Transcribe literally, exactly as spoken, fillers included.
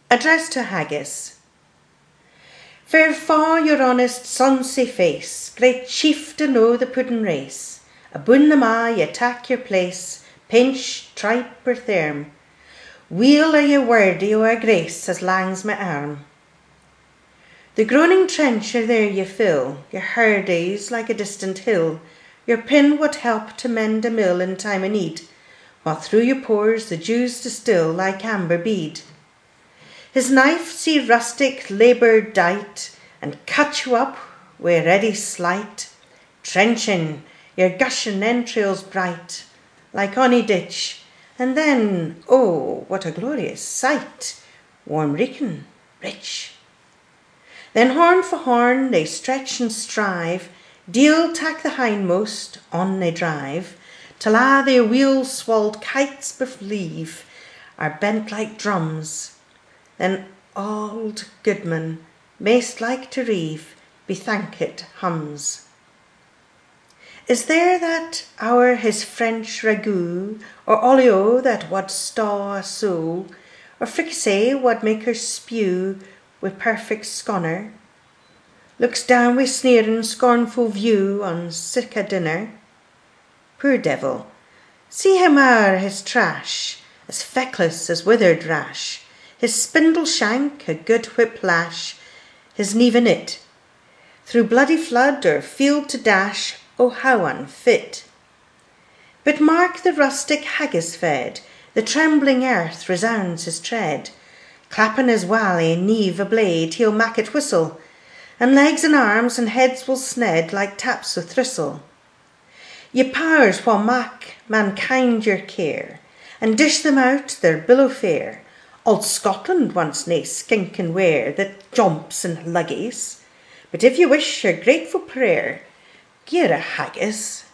Address to Haggis. Fair fa your honest sonsy face, great chief to know the puddin' race, aboon the ma ye tak your place, pinch, tripe or therm, weel are ye wordy o' a grace as lang's my arm. The groaning trencher there ye fill, your hurdies like a distant hill, your pin would help to mend a mill in time o' need, while through your pores the dews distil like amber bead. His knife see rustic labour dight, and cut you up wi' ready sleight, trenching your gushing entrails bright, like ony ditch, and then, oh, what a glorious sight, warm reeking, rich. Then horn for horn they stretch and strive, deal tak the hindmost, on they drive, till a' their wheel-swalled kites believe are bent like drums. Then auld Goodman, maist like to reeve, bethankit hums. Is there that ower his French ragout, or olio that wad staw a soul, or fricassee wad make her spew wi' perfect sconner? Looks down wi' sneering scornful view on sic a dinner. Poor devil, see him ower his trash, as feckless as withered rash, his spindle shank a good whip lash, his nieve in it, through bloody flood or field to dash, oh how unfit. But mark the rustic haggis fed, the trembling earth resounds his tread, clapping his wally nieve a blade he'll mak it whistle, and legs and arms and heads will sned like taps o' thistle. Ye powers wha mak mankind your care, and dish them out their billow fare, Auld Scotland wants nae skinking ware that jumps and luggies, but if ye wish your grateful prayer, gie her a haggis